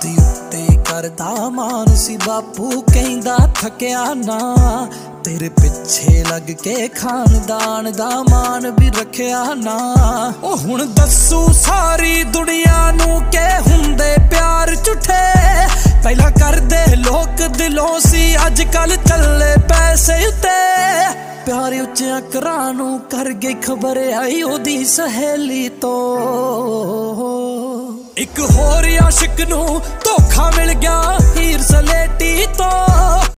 ਦਾਦੀ उत्ते करदा मान सी बापू कहंदा थकिया ना तेरे पिछे लग के खानदान दा मान भी रखिया ना। ओ हुण दस्सू सारी दुनिया नू के हुंदे प्यार झूठे पहला करदे लोग दिलों सी अजकल चले पैसे उत्ते प्यार उच्चे अकरां नू कर गई खबर आई ओदी सहेली तो। एक होर आशिक नू धोखा मिल गया हीर सलेटी तो।